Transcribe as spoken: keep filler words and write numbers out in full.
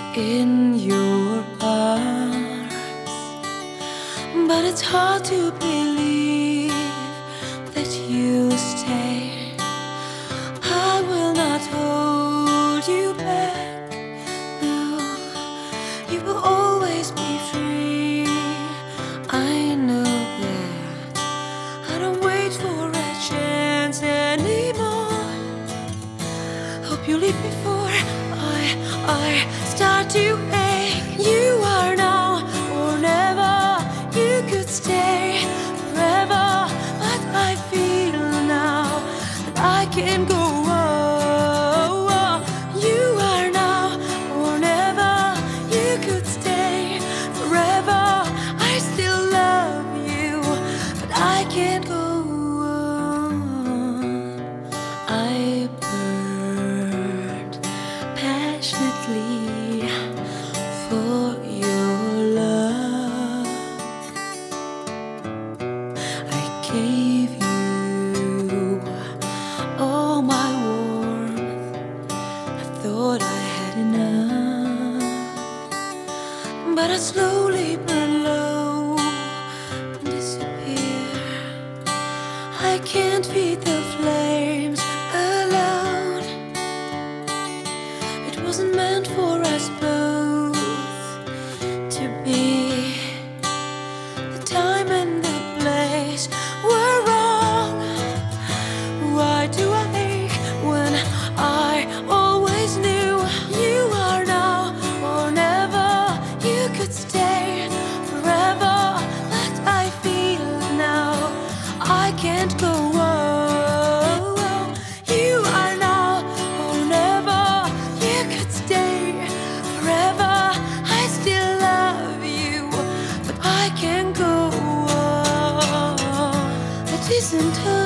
in your arms, but it's hard to believe that you'll stay. I will not hold you back, no, you will always be free. I know that I don't wait for a chance anymore. Hope you leave before I, I start to ache. You are now or never. You could stay forever, but I feel now that I can't go on. You are now or never. You could stay forever. I still love you, but I can't go on. I burned passionately for your love. I gave you all my warmth. I thought I had enough, but I slowly burn low and disappear. I can't feed the flames alone. It wasn't meant for us both to be. The time and the place were wrong. Why do I ache when I always knew you are now or never? You could stay forever, but I feel now I can't go on. You are now or never. You could stay forever. I still love you, but I can't go on. It isn't